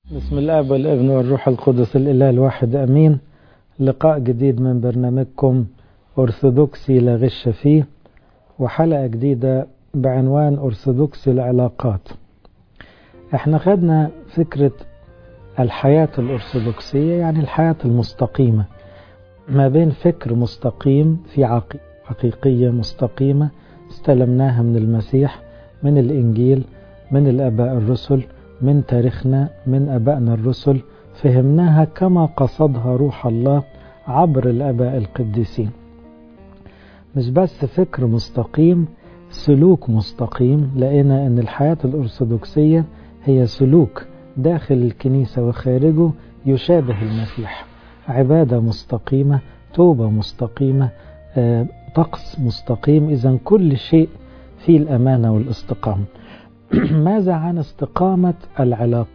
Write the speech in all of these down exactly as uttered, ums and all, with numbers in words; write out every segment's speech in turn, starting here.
بسم الله والابن والروح القدس الإله الواحد أمين. لقاء جديد من برنامجكم أرثوذكسي لا غش فيه، وحلقة جديدة بعنوان أرثوذكسي العلاقات. احنا خدنا فكرة الحياة الأرثوذكسية، يعني الحياة المستقيمة ما بين فكر مستقيم في عقيدة حقيقية مستقيمة استلمناها من المسيح، من الإنجيل، من الآباء الرسل، من تاريخنا، من أبائنا الرسل، فهمناها كما قصدها روح الله عبر الآباء القديسين. مش بس فكر مستقيم، سلوك مستقيم. لقينا أن الحياة الأرثوذكسية هي سلوك داخل الكنيسة وخارجه يشابه المسيح، عبادة مستقيمة، توبة مستقيمة، آه، طقس مستقيم. إذن كل شيء فيه الأمانة والاستقامة. ماذا عن استقامة العلاقة؟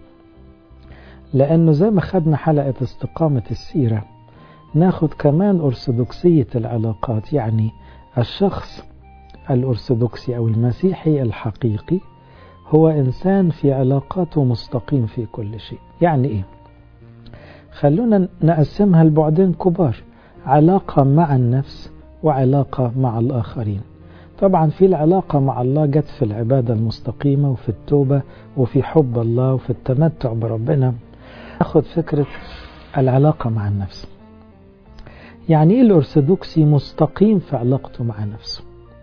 لأنه زي ما خدنا حلقة استقامة السيرة، ناخد كمان أرثوذكسية العلاقات. يعني الشخص الأرثوذكسي أو المسيحي الحقيقي هو إنسان في علاقاته مستقيم في كل شيء. يعني إيه؟ خلونا نقسمها لبعدين كبار: علاقة مع النفس وعلاقة مع الآخرين. طبعا في العلاقة مع الله جت في العبادة المستقيمة وفي التوبة وفي حب الله وفي التمتع بربنا. ناخد فكرة العلاقة مع النفس. يعني ايه الأرثوذكسي مستقيم في علاقته مع نفسه؟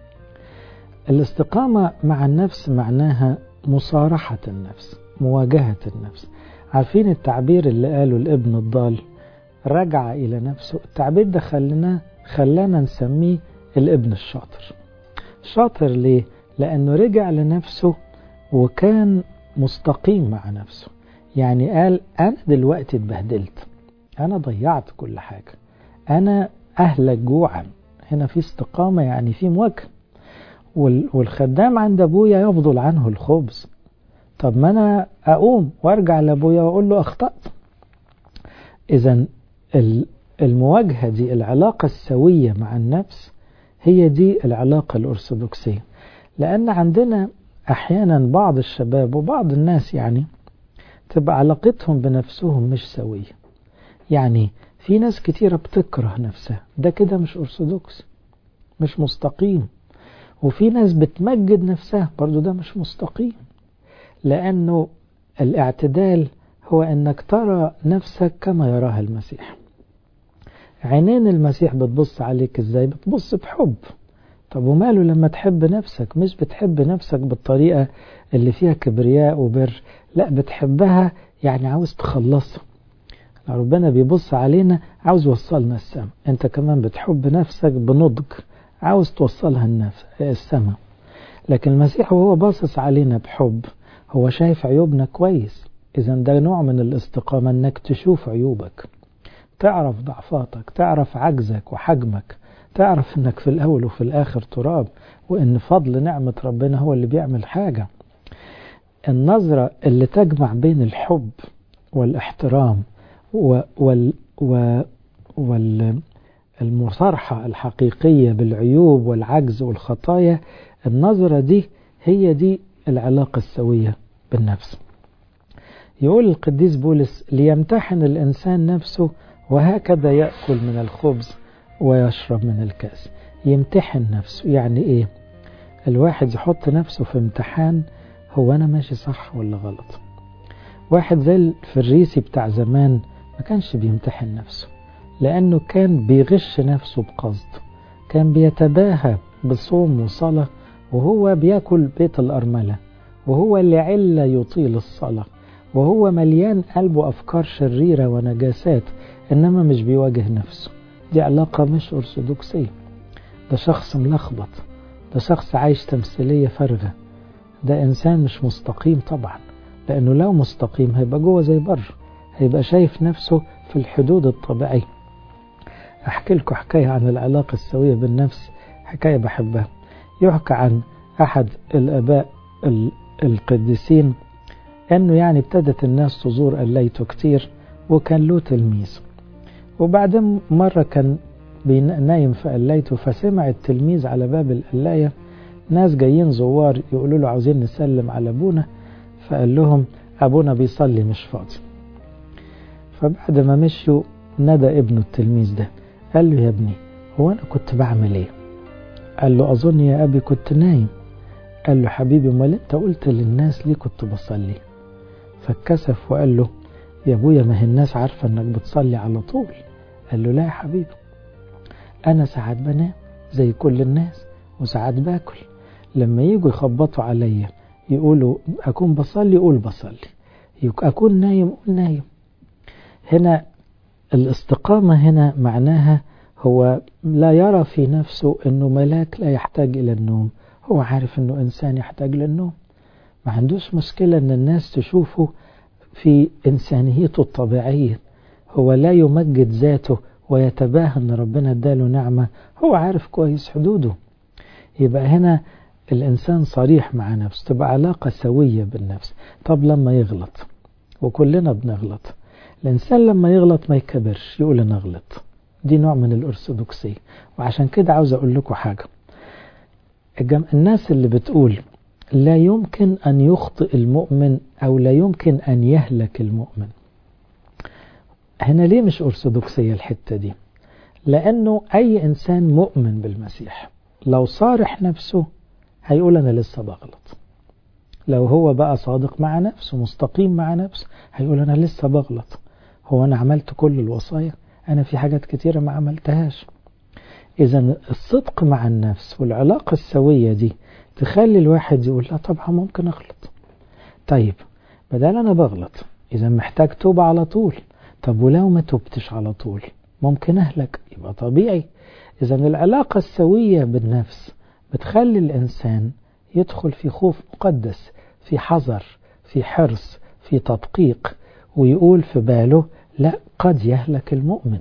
الاستقامة مع النفس معناها مصارحة النفس، مواجهة النفس. عارفين التعبير اللي قاله الابن الضال رجع إلى نفسه؟ التعبير ده خلنا خلانا نسميه الابن الشاطر. شاطر ليه؟ لأنه رجع لنفسه وكان مستقيم مع نفسه. يعني قال أنا دلوقتي اتبهدلت، أنا ضيعت كل حاجة، أنا أهلك جوعا. هنا في استقامة، يعني في مواجهة. والخدام عند أبويا يفضل عنه الخبز. طب ما أنا أقوم وأرجع لأبويا وأقول له أخطأت. إذن المواجهة دي، العلاقة السوية مع النفس، هي دي العلاقة الأرثوذكسية. لأن عندنا أحيانا بعض الشباب وبعض الناس يعني تبقى علاقتهم بنفسهم مش سوية. يعني في ناس كتيرة بتكره نفسها، ده كده مش أرثوذكس، مش مستقيم. وفي ناس بتمجد نفسها، برضو ده مش مستقيم. لأنه الاعتدال هو أنك ترى نفسك كما يراها المسيح. عينين المسيح بتبص عليك ازاي؟ بتبص بحب. طب وماله لما تحب نفسك؟ مش بتحب نفسك بالطريقة اللي فيها كبرياء وبر، لا، بتحبها يعني عاوز تخلصها. ربنا بيبص علينا عاوز يوصلنا السماء، انت كمان بتحب نفسك بنضج، عاوز توصلها النفس السماء. لكن المسيح وهو باصص علينا بحب هو شايف عيوبنا كويس. اذا ده نوع من الاستقامة، انك تشوف عيوبك، تعرف ضعفاتك، تعرف عجزك وحجمك، تعرف انك في الاول وفي الاخر تراب، وان فضل نعمة ربنا هو اللي بيعمل حاجة. النظرة اللي تجمع بين الحب والاحترام وال والمصارحة الحقيقية بالعيوب والعجز والخطايا، النظرة دي هي دي العلاقة السوية بالنفس. يقول القديس بولس: ليمتحن الإنسان نفسه وهكذا يأكل من الخبز ويشرب من الكأس. يمتحن نفسه يعني إيه؟ الواحد يحط نفسه في امتحان، هو أنا ماشي صح ولا غلط؟ واحد زي الفريسي بتاع زمان ما كانش بيمتحن نفسه، لأنه كان بيغش نفسه بقصد. كان بيتباهى بصوم وصلاة وهو بيأكل بيت الأرملة، وهو اللي علة يطيل الصلاة، وهو مليان قلبه أفكار شريرة ونجاسات، إنما مش بيواجه نفسه. دي علاقة مش أرثوذكسية. ده شخص ملخبط، ده شخص عايش تمثيلية فارغة، ده إنسان مش مستقيم طبعا. لأنه لو مستقيم هيبقى جوه زي بره، هيبقى شايف نفسه في الحدود الطبيعية. أحكي لكم حكاية عن العلاقة السوية بالنفس، حكاية بحبها. يحكى عن أحد الآباء القديسين أنه يعني ابتدت الناس تزور قلايته كتير، وكان له تلميذ. وبعدين مرة كان نايم في قلايته، فسمع التلميذ على باب القلاية ناس جايين زوار يقولوا له عاوزين نسلم على أبونا. فقال لهم: أبونا بيصلي مش فاضي. فبعد ما مشوا ندى ابنه التلميذ ده قال له يا ابني هو أنا كنت بعمل إيه؟ قال له أظن يا أبي كنت نايم. قال له حبيبي امال أنت قلت للناس ليه كنت بصلي؟ فاتكسف وقال له يا أبويا ما هي الناس عارفة أنك بتصلي على طول. قال له لا يا حبيبي، أنا ساعات بنام زي كل الناس وساعات باكل، لما يجوا يخبطوا عليا يقولوا أكون بصلي قول بصلي، أكون نايم قول نايم. هنا الاستقامة هنا معناها هو لا يرى في نفسه أنه ملاك لا يحتاج إلى النوم، هو عارف أنه إنسان يحتاج للنوم. ما عندوش مشكلة أن الناس تشوفه في إنسانيته الطبيعية، هو لا يمجد ذاته ويتباهى أن ربنا اداله نعمة، هو عارف كويس حدوده. يبقى هنا الإنسان صريح مع نفسه، تبقى علاقة سوية بالنفس. طب لما يغلط، وكلنا بنغلط، الإنسان لما يغلط ما يكبرش يقول أنا غلط، دي نوع من الأرثوذكسية. وعشان كده عاوز أقول لكم حاجة، الناس اللي بتقول لا يمكن أن يخطئ المؤمن أو لا يمكن أن يهلك المؤمن، هنا ليه مش أرثوذكسية الحتة دي؟ لأنه أي إنسان مؤمن بالمسيح لو صارح نفسه هيقول أنا لسه بغلط. لو هو بقى صادق مع نفسه مستقيم مع نفسه هيقول أنا لسه بغلط، هو أنا عملت كل الوصايا؟ أنا في حاجات كتيرة ما عملتهاش. إذن الصدق مع النفس والعلاقة السوية دي تخلي الواحد يقول لا طبعا ممكن أغلط. طيب بدل أنا بغلط إذا محتاج توبة على طول، طب ولو ما توبتش على طول ممكن أهلك، يبقى طبيعي. إذن العلاقة السوية بالنفس بتخلي الإنسان يدخل في خوف مقدس، في حذر، في حرص، في تدقيق، ويقول في باله لا قد يهلك المؤمن.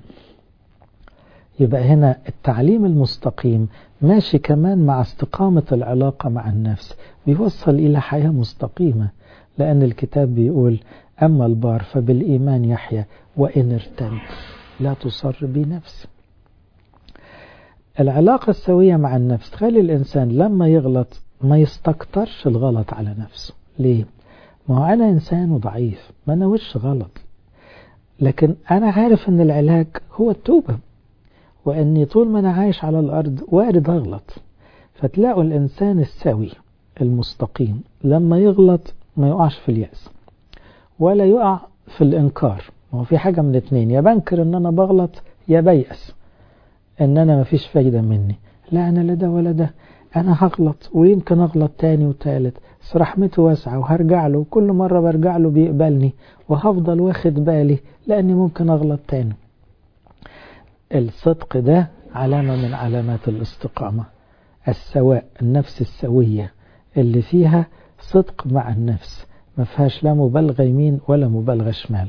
يبقى هنا التعليم المستقيم ماشي كمان مع استقامة العلاقة مع النفس، بيوصل إلى حياة مستقيمة، لأن الكتاب بيقول أما البار فبالإيمان يحيى وإن ارتد لا تصر بنفسه. العلاقة السوية مع النفس تخلي الإنسان لما يغلط ما يستكترش الغلط على نفسه. ليه؟ ما هو أنا إنسان ضعيف، ما أنا وش غلط، لكن أنا عارف أن العلاج هو التوبة، وأني طول ما أنا عايش على الأرض وارد أغلط. فتلاقوا الإنسان السوي المستقيم لما يغلط ما يقعش في اليأس ولا يقع في الإنكار. ما هو في حاجة من اتنين، يا بنكر أن أنا بغلط يا بيأس أن أنا ما فيش فايدة مني. لا أنا لا ده ولا ده، أنا هغلط ويمكن أغلط تاني وتالت، بس رحمته واسعة وهرجع له، وكل مرة برجع له بيقبلني وهفضل واخد بالي لأني ممكن أغلط تاني. الصدق ده علامة من علامات الاستقامة، السواء، النفس السوية اللي فيها صدق مع النفس، ما فيهاش لا مبالغة يمين ولا مبالغة شمال.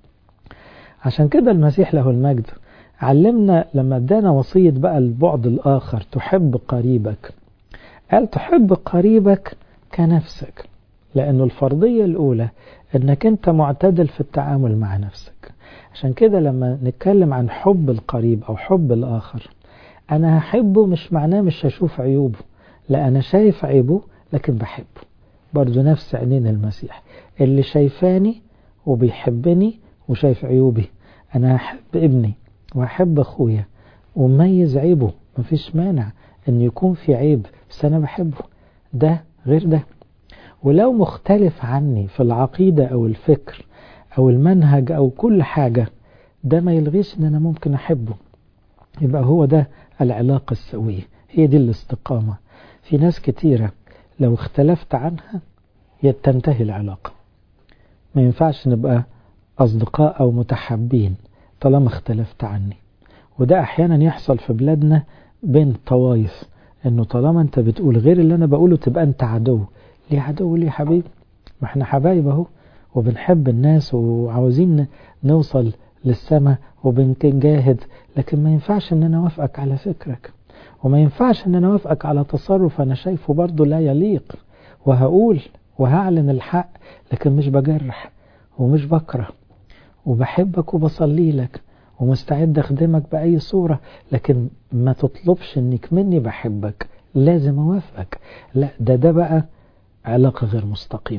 عشان كده المسيح له المجد علمنا لما ادانا وصية بقى البعد الآخر، تحب قريبك، قال تحب قريبك كنفسك، لأنه الفرضية الأولى أنك أنت معتدل في التعامل مع نفسك. عشان كده لما نتكلم عن حب القريب أو حب الآخر، أنا هحبه مش معناه مش هشوف عيوبه، لا أنا شايف عيبه لكن بحبه. برضو نفس عينين المسيح اللي شايفاني وبيحبني وشايف عيوبي، أنا هحب ابني وهحب أخويا وميز عيبه، مفيش مانع أن يكون في عيب بس أنا بحبه، ده غير ده. ولو مختلف عني في العقيدة أو الفكر أو المنهج أو كل حاجة، ده ما يلغيش أن أنا ممكن أحبه. يبقى هو ده العلاقة السوية، هي دي الاستقامة. في ناس كتيرة لو اختلفت عنها تنتهي العلاقة، ما ينفعش نبقى أصدقاء أو متحابين طالما اختلفت عني. وده أحيانا يحصل في بلادنا بين طوائف، أنه طالما أنت بتقول غير اللي أنا بقوله تبقى أنت عدو. ليه عدو؟ ليه حبيب؟ ما احنا حبايب اهو، وبنحب الناس وعاوزين نوصل للسماء وبنجاهد، لكن ما ينفعش ان انا اوافقك على فكرك، وما ينفعش ان انا اوافقك على تصرف انا شايفه برضو لا يليق، وهقول وهعلن الحق، لكن مش بجرح ومش بكره، وبحبك وبصلي لك ومستعد اخدمك بأي صورة، لكن ما تطلبش انك مني بحبك لازم اوافقك. لا، ده ده بقى علاقة غير مستقيمة.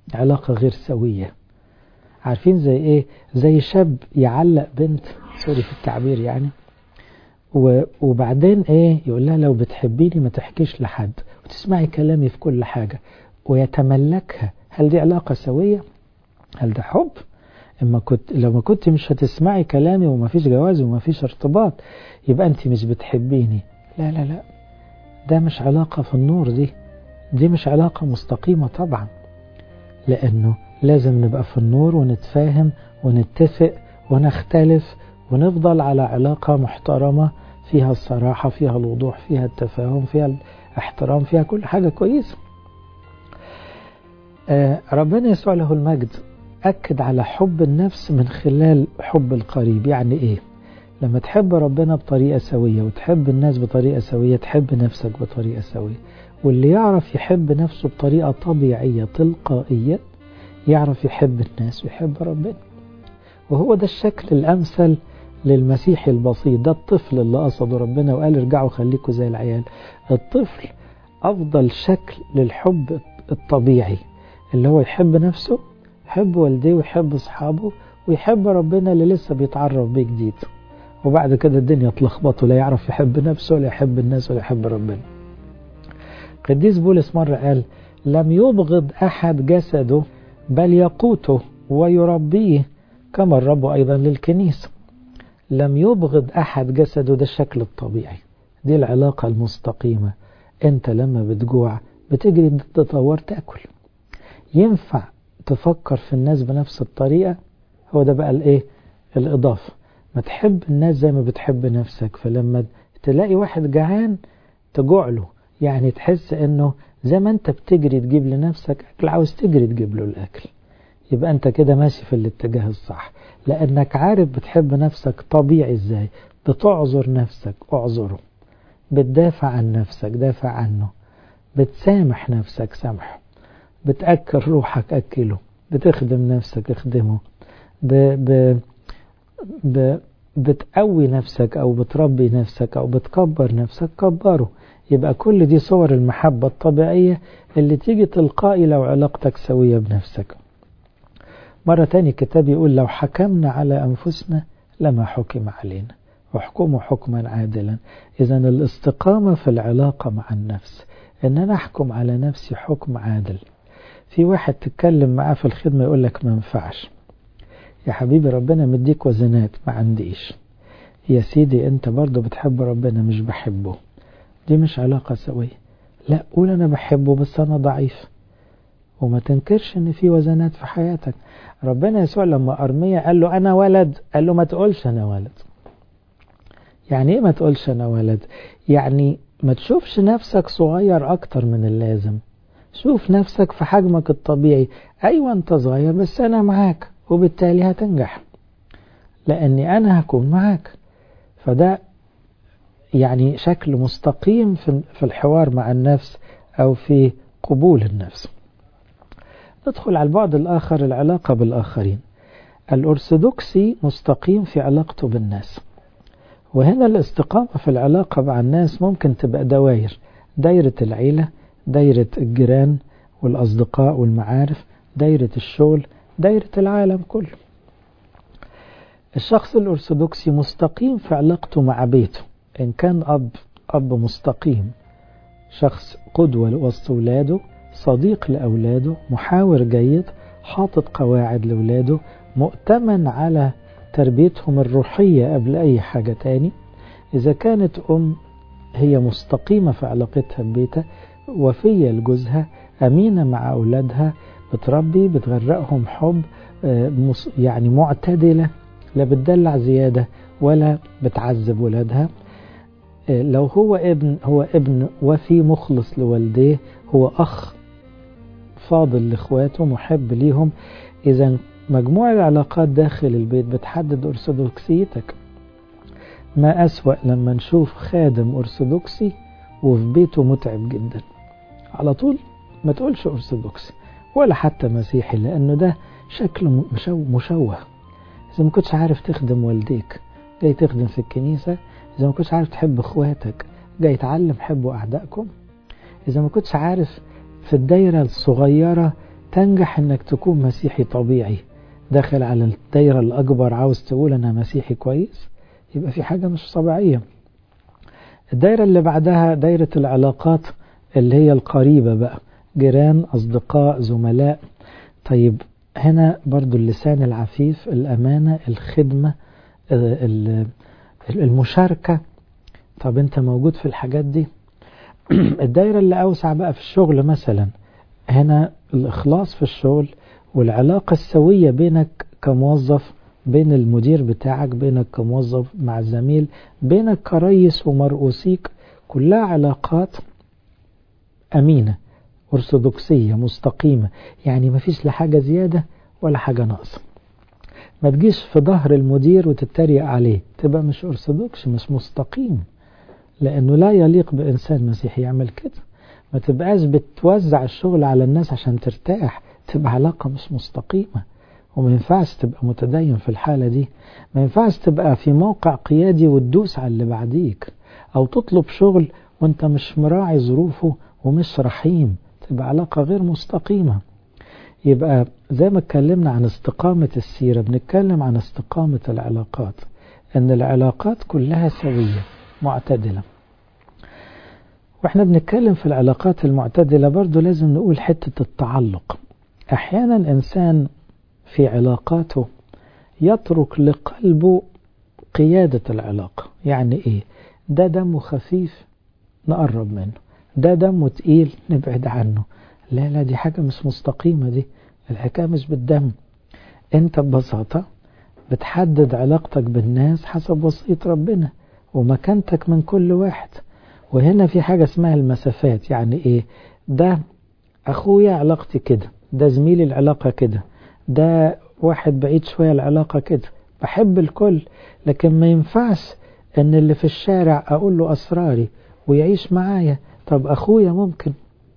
علاقة غير سوية. عارفين زي ايه؟ زي شاب يعلق بنت، سوري في التعبير يعني، وبعدين ايه يقول لها لو بتحبيني ما تحكيش لحد وتسمعي كلامي في كل حاجة ويتملكها. هل دي علاقة سوية؟ هل ده حب؟ اما كنت لو ما كنت مش هتسمعي كلامي وما فيش جواز وما فيش ارتباط يبقى انت مش بتحبيني. لا لا لا، ده مش علاقة في النور، دي دي مش علاقة مستقيمة طبعا، لانه لازم نبقى في النور ونتفاهم ونتفق ونختلف ونفضل على علاقة محترمة فيها الصراحة، فيها الوضوح، فيها التفاهم، فيها الاحترام، فيها كل حاجة كويسة. آه ربنا يسوع له المجد أكد على حب النفس من خلال حب القريب. يعني إيه؟ لما تحب ربنا بطريقة سوية وتحب الناس بطريقة سوية تحب نفسك بطريقة سوية. واللي يعرف يحب نفسه بطريقة طبيعية تلقائية يعرف يحب الناس ويحب ربنا. وهو ده الشكل الأمثل للمسيحي البسيط، ده الطفل اللي قصده ربنا وقال ارجعوا خليكوا زي العيال. الطفل أفضل شكل للحب الطبيعي اللي هو يحب نفسه، يحب والديه ويحب أصحابه ويحب ربنا اللي لسه بيتعرف بيه جديد. وبعد كده الدنيا تلخبطه، لا يعرف يحب نفسه ولا يحب الناس ولا يحب ربنا. قديس بولس مرة قال لم يبغض أحد جسده بل يقوته ويربيه كما الرب أيضا للكنيسة. لم يبغض أحد جسده، ده الشكل الطبيعي، دي العلاقة المستقيمة. أنت لما بتجوع بتجري تطور تأكل. ينفع تفكر في الناس بنفس الطريقة؟ هو ده بقى الايه الإضافة. ما تحب الناس زي ما بتحب نفسك، فلما تلاقي واحد جعان تجوع له، يعني تحس انه زي ما انت بتجري تجيب لنفسك أكل عاوز تجري تجيب له الأكل. يبقى انت كده ماشي في الاتجاه الصح، لأنك عارف بتحب نفسك طبيعي ازاي. بتعذر نفسك اعذره، بتدافع عن نفسك دافع عنه، بتسامح نفسك سامحه، بتأكل روحك أكله، بتخدم نفسك اخدمه، ب... ب... ب... بتقوي نفسك أو بتربي نفسك أو بتكبر نفسك كبره. يبقى كل دي صور المحبة الطبيعية اللي تيجي تلقائي لو علاقتك سوية بنفسك. مرة تاني كتاب يقول لو حكمنا على أنفسنا لما حكم علينا وحكموا حكما عادلا. إذا الاستقامة في العلاقة مع النفس إن أنا أحكم على نفسي حكم عادل. في واحد تتكلم معاه في الخدمة يقول لك ما ينفعش يا حبيبي ربنا مديك وزنات ما عنديش. يا سيدي انت برضو بتحب ربنا مش بحبه، دي مش علاقة سوية. لا، قول انا بحبه بس انا ضعيف، وما تنكرش ان في وزنات في حياتك. ربنا يسوع لما أرميا قال له انا ولد، قال له ما تقولش انا ولد. يعني ايه ما تقولش انا ولد؟ يعني ما تشوفش نفسك صغير اكتر من اللازم، شوف نفسك في حجمك الطبيعي. ايوه انت صغير بس انا معاك وبالتالي هتنجح لاني انا هكون معاك. فده يعني شكل مستقيم في الحوار مع النفس او في قبول النفس. ندخل على البعد الاخر، العلاقة بالاخرين. الارثوذكسي مستقيم في علاقته بالناس، وهنا الاستقامة في العلاقة مع الناس ممكن تبقى دوائر، دايرة العيلة، دايرة الجيران والأصدقاء والمعارف، دايرة الشغل، دايرة العالم كله. الشخص الأرثوذكسي مستقيم في علاقته مع بيته، إن كان أب أب مستقيم، شخص قدوة وسط أولاده، صديق لأولاده، محاور جيد، حاطط قواعد لأولاده، مؤتمن على تربيتهم الروحية قبل أي حاجة تاني. إذا كانت أم هي مستقيمة في علاقتها ببيتها، وفية لجوزها، أمينة مع أولادها، بتربي بتغرقهم حب، يعني معتدلة، لا بتدلع زيادة ولا بتعذب ولادها. لو هو ابن هو ابن وفي مخلص لوالديه، هو أخ فاضل لإخواته محب ليهم. إذا مجموع العلاقات داخل البيت بتحدد أرثوذكسيتك. ما أسوأ لما نشوف خادم أرثوذكسي وفي بيته متعب جدا، على طول ما تقولش أرثوذكسي ولا حتى مسيحي، لأنه ده شكل مشوه. إذا ما كنتش عارف تخدم والديك جاي تخدم في الكنيسة، إذا ما كنتش عارف تحب إخواتك جاي تعلم حبوا أعدائكم، إذا ما كنتش عارف في الدايرة الصغيرة تنجح انك تكون مسيحي طبيعي داخل على الدايرة الأكبر عاوز تقول أنا مسيحي كويس، يبقى في حاجة مش طبيعية. الدايرة اللي بعدها دايرة العلاقات اللي هي القريبة بقى، جيران، أصدقاء، زملاء. طيب هنا برضو اللسان العفيف، الأمانة، الخدمة، المشاركة. طب أنت موجود في الحاجات دي؟ الدايرة اللي أوسع بقى في الشغل مثلا، هنا الإخلاص في الشغل والعلاقة السوية بينك كموظف، بين المدير بتاعك، بينك كموظف مع الزميل، بينك كرئيس ومرؤوسيك، كلها علاقات أمينة أرثوذكسية مستقيمة، يعني ما فيش لحاجة زيادة ولا حاجة ناقصة. ما تجيش في ظهر المدير وتتريق عليه، تبقى مش أرثوذكس، مش مستقيم، لأنه لا يليق بإنسان مسيحي يعمل كده. ما تبقاش بتوزع الشغل على الناس عشان ترتاح، تبقى علاقة مش مستقيمة. وما ينفعش تبقى متدين في الحالة دي. ما ينفعش تبقى في موقع قيادي وتدوس على اللي بعديك، أو تطلب شغل وانت مش مراعي ظروفه ومش رحيم، تبقى علاقة غير مستقيمة. يبقى زي ما اتكلمنا عن استقامة السيرة، بنتكلم عن استقامة العلاقات، ان العلاقات كلها سوية معتدلة. واحنا بنتكلم في العلاقات المعتدلة برضو لازم نقول حتة التعلق. احيانا انسان في علاقاته يترك لقلبه قيادة العلاقة. يعني ايه؟ ده دمه خفيف نقرب منه، ده دمه تقيل نبعد عنه. لا لا، دي حاجة مش مستقيمة. دي الحكاية مش بالدم. انت ببساطة بتحدد علاقتك بالناس حسب وصية ربنا ومكانتك من كل واحد. وهنا في حاجة اسمها المسافات. يعني ايه؟ ده اخويا علاقتي كده، ده زميلي العلاقة كده، ده واحد بعيد شوية العلاقة كده. بحب الكل، لكن ما ينفعش ان اللي في الشارع اقول له اسراري ويعيش معايا. طب اخويا ممكن.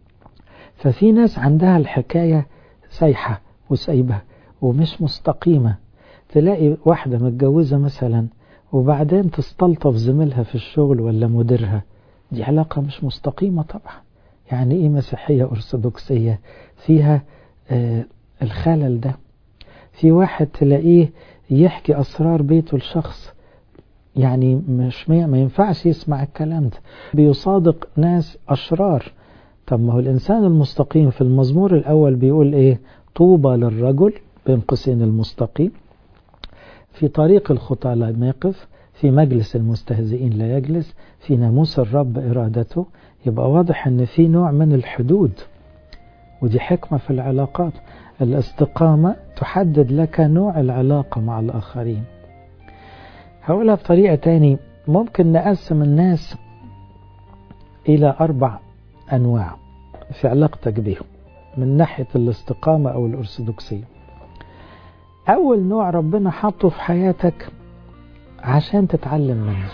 ففي ناس عندها الحكاية سايحة وسايبة ومش مستقيمة. تلاقي واحدة متجوزة مثلا وبعدين تستلطف زميلها في الشغل ولا مديرها، دي علاقة مش مستقيمة طبعا. يعني ايه مسيحية أرثوذكسية فيها آه الخلل ده؟ في واحد تلاقيه يحكي أسرار بيته لشخص، يعني مش ما ينفعش يسمع الكلام ده. بيصادق ناس أشرار. طب ما هو الإنسان المستقيم في المزمور الأول بيقول إيه؟ طوبى للرجل بين قوسين المستقيم، في طريق الخطى لا يقف، في مجلس المستهزئين لا يجلس، في ناموس الرب إرادته. يبقى واضح أن في نوع من الحدود، ودي حكمة في العلاقات. الاستقامة تحدد لك نوع العلاقة مع الآخرين. هقولها بطريقة تاني، ممكن نقسم الناس إلى أربع أنواع في علاقتك بهم من ناحية الاستقامة أو الأرثوذكسية. أول نوع ربنا حطه في حياتك عشان تتعلم منه.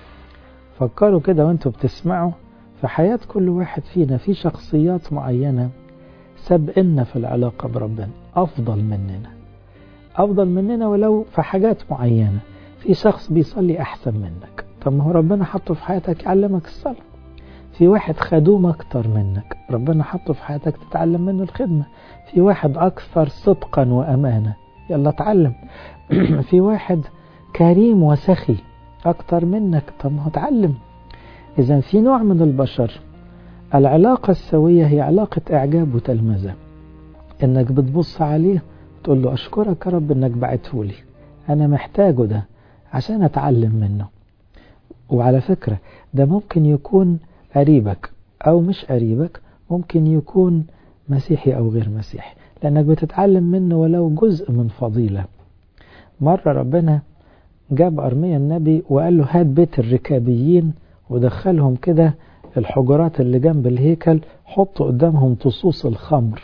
فكروا كده وانتوا بتسمعوا في حياة كل واحد فينا في شخصيات معينة سبقنا في العلاقة بربنا، أفضل مننا أفضل مننا ولو في حاجات معينة. في شخص بيصلي أحسن منك، طب ما هو ربنا حطه في حياتك يعلمك الصلاة. في واحد خدوم أكتر منك، ربنا حطه في حياتك تتعلم منه الخدمة. في واحد أكثر صدقا وأمانة، يلا اتعلم. في واحد كريم وسخي أكتر منك، طب ما هو اتعلم. إذن في نوع من البشر العلاقة السوية هي علاقة إعجاب وتلمذة، إنك بتبص عليه تقول له أشكرك يا رب إنك بعته لي، أنا محتاجه ده عشان أتعلم منه. وعلى فكرة ده ممكن يكون قريبك أو مش قريبك، ممكن يكون مسيحي أو غير مسيحي، لأنك بتتعلم منه ولو جزء من فضيلة. مرة ربنا جاب أرميا النبي وقال له هات بيت الركابيين ودخلهم كده الحجرات اللي جنب الهيكل، حط قدامهم تصوص الخمر.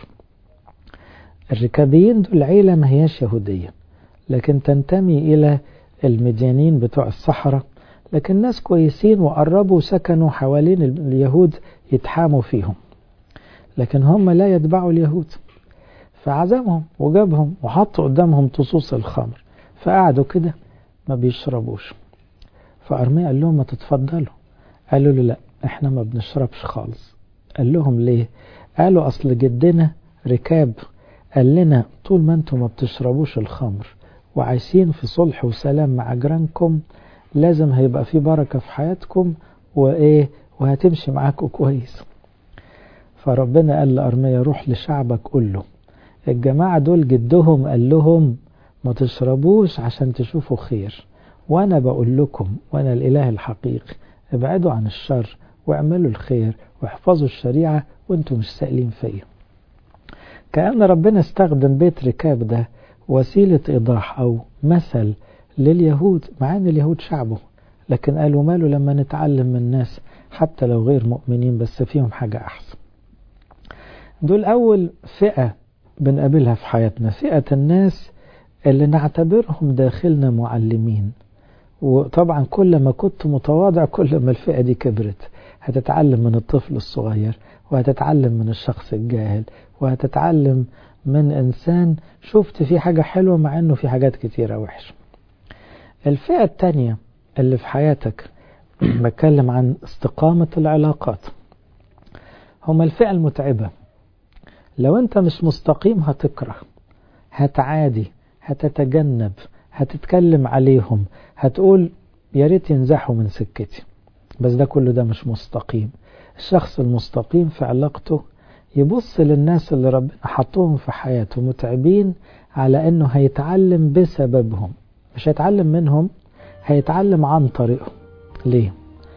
الركابيين دول عيلة ما هياش يهودية، لكن تنتمي إلى المديانين بتوع الصحراء، لكن ناس كويسين وقربوا سكنوا حوالين اليهود يتحاموا فيهم، لكن هم لا يتبعوا اليهود. فعزمهم وجابهم وحط قدامهم تصوص الخمر، فقعدوا كده ما بيشربوش. فأرميا قال لهم ما تتفضلوا. قالوا له لا احنا ما بنشربش خالص. قال لهم ليه؟ قالوا أصل جدنا ركاب قال لنا طول ما انتم ما بتشربوش الخمر وعايشين في صلح وسلام مع جيرانكم لازم هيبقى في بركة في حياتكم وإيه وهتمشي معاكم كويس. فربنا قال لأرميا روح لشعبك قول له الجماعة دول جدهم قال لهم ما تشربوش عشان تشوفوا خير، وأنا بقول لكم وأنا الإله الحقيقي ابعدوا عن الشر واعملوا الخير واحفظوا الشريعة وانتم مش سائلين فيا. كأن ربنا استخدم بيت ركاب ده وسيلة إيضاح أو مثل لليهود، مع أن اليهود شعبه، لكن قالوا ماله لما نتعلم من الناس حتى لو غير مؤمنين بس فيهم حاجة أحسن. دول أول فئة بنقابلها في حياتنا، فئة الناس اللي نعتبرهم داخلنا معلمين. وطبعا كل ما كنت متواضع كل ما الفئة دي كبرت، هتتعلم من الطفل الصغير وهتتعلم من الشخص الجاهل وهتتعلم من إنسان شفت فيه حاجة حلوة مع أنه في حاجات كتيرة وحشة. الفئة التانية اللي في حياتك بتكلم عن استقامة العلاقات، هم الفئة المتعبة. لو أنت مش مستقيم هتكره، هتعادي، هتتجنب، هتتكلم عليهم، هتقول يا ريت ينزحوا من سكتي، بس ده كله ده مش مستقيم. الشخص المستقيم في علاقته يبص للناس اللي ربنا حطوهم في حياته متعبين على أنه هيتعلم بسببهم، مش هيتعلم منهم، هيتعلم عن طريقهم. ليه؟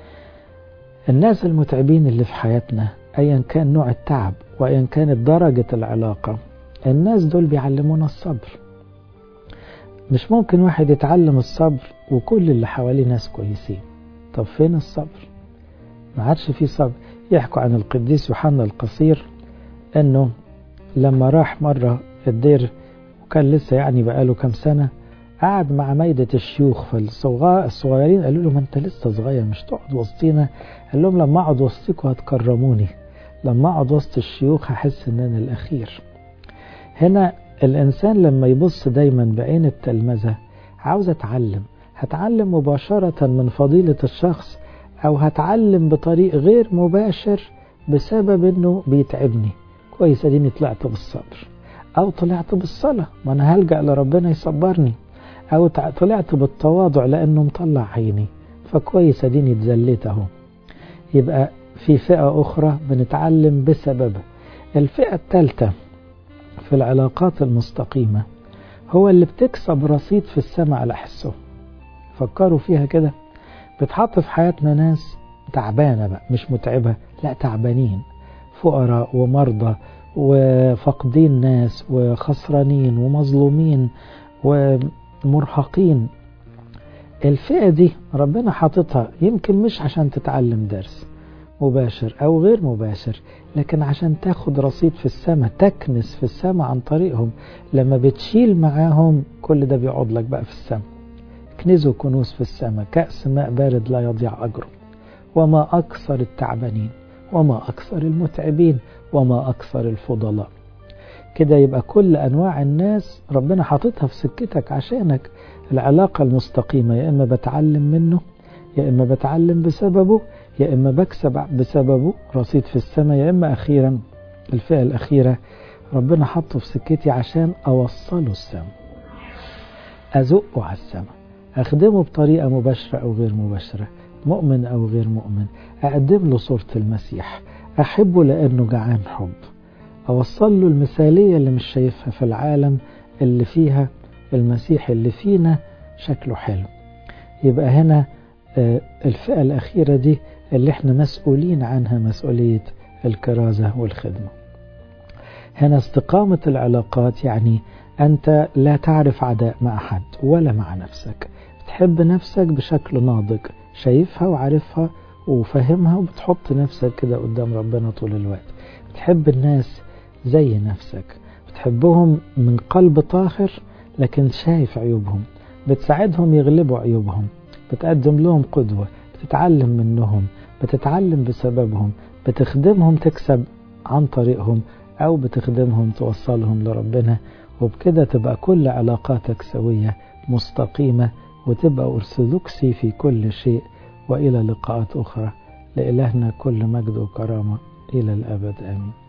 الناس المتعبين اللي في حياتنا أيا كان نوع التعب وأيا كانت درجة العلاقة، الناس دول بيعلمونا الصبر. مش ممكن واحد يتعلم الصبر وكل اللي حواليه ناس كويسين. طب فين الصبر؟ ما عادش فيه صبر. يحكوا عن القديس يوحنا القصير أنه لما راح مرة الدير وكان لسه يعني بقاله كم سنة، قعد مع ميدة الشيوخ، فالصغيرين قالوا له ما انت لسه صغير مش تقعد وسطينا. قال لهم لما اقعد وسطيكوا هتكرموني، لما اقعد وسط الشيوخ هحس ان انا الاخير. هنا الانسان لما يبص دايما بعين التلمذة عاوز اتعلم، هتعلم مباشرة من فضيلة الشخص او هتعلم بطريق غير مباشر بسبب انه بيتعبني. كويس اديني طلعت بالصبر، او طلعت بالصلاة ما انا هلجأ لربنا يصبرني، او طلعت بالتواضع لانه مطلع عيني فكويس اديني اتذليت اهو. يبقى في فئة اخرى بنتعلم بسببها. الفئة الثالثة في العلاقات المستقيمة هو اللي بتكسب رصيد في السماء على حسه. فكروا فيها كده، بتحط في حياتنا ناس تعبانة بقى، مش متعبة، لا تعبانين، فقراء ومرضى وفقدين ناس وخسرانين ومظلومين ومرهقين. الفئة دي ربنا حاططها يمكن مش عشان تتعلم درس مباشر أو غير مباشر، لكن عشان تاخد رصيد في السماء، تكنس في السماء عن طريقهم. لما بتشيل معاهم كل ده بيقعد لك بقى في السماء. كنزوا كنوز في السماء، كأس ماء بارد لا يضيع أجره. وما أكثر التعبانين وما أكثر المتعبين وما أكثر الفضلاء. كده يبقى كل أنواع الناس ربنا حاططها في سكتك عشانك. العلاقة المستقيمة يا إما بتعلم منه، يا إما بتعلم بسببه، يا إما بكسب بسببه رصيد في السماء، يا إما أخيرا الفئة الأخيرة ربنا حطه في سكتي عشان أوصله السماء، أزقه على السماء، أخدمه بطريقة مباشرة أو غير مباشرة، مؤمن أو غير مؤمن، أقدم له صورة المسيح، أحبه لأنه جعان حب، أوصل له المثالية اللي مش شايفها في العالم اللي فيها المسيح اللي فينا شكله حلو. يبقى هنا الفئة الأخيرة دي اللي احنا مسؤولين عنها مسؤولية الكرازة والخدمة. هنا استقامة العلاقات يعني أنت لا تعرف عداء مع حد ولا مع نفسك، بتحب نفسك بشكل ناضج، شايفها وعارفها وفهمها وبتحط نفسك كده قدام ربنا طول الوقت. بتحب الناس زي نفسك، بتحبهم من قلب طاهر لكن شايف عيوبهم، بتساعدهم يغلبوا عيوبهم، بتقدم لهم قدوة، بتتعلم منهم، بتتعلم بسببهم، بتخدمهم تكسب عن طريقهم أو بتخدمهم توصلهم لربنا. وبكده تبقى كل علاقاتك سوية مستقيمة وتبقى أرثوذكسي في كل شيء. وإلى لقاءات أخرى، لإلهنا كل مجد وكرامة إلى الأبد آمين.